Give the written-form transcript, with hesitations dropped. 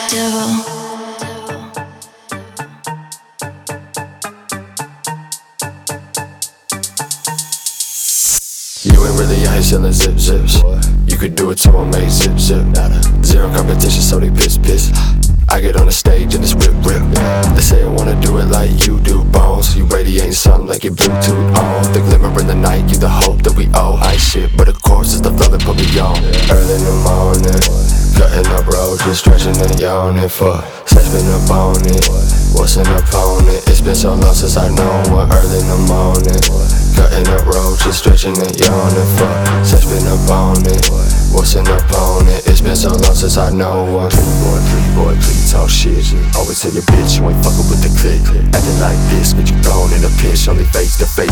devil. You ain't really out here selling zips. You could do it to a mate, zip. Zero competition, so they piss. I get on the stage and it's rip. They say I wanna do it like you do, bones. You radiating something like your Bluetooth on. The glimmer in the night, you the hope that we owe. I ain't shit, but of course it's the flow that put me on. Early in the morning, cutting up roads, just stretching and yawning for sex, been up on it. What's an opponent? It's been so long since I know one. Early in the morning, cutting up roads, just stretching and yawning for sex, been up on it. What's an opponent? It's been so long since I know one. Pretty boy, please talk shit. Always tell your bitch you ain't fucking with the click. Acting like this, get you thrown in a pitch, only face to face.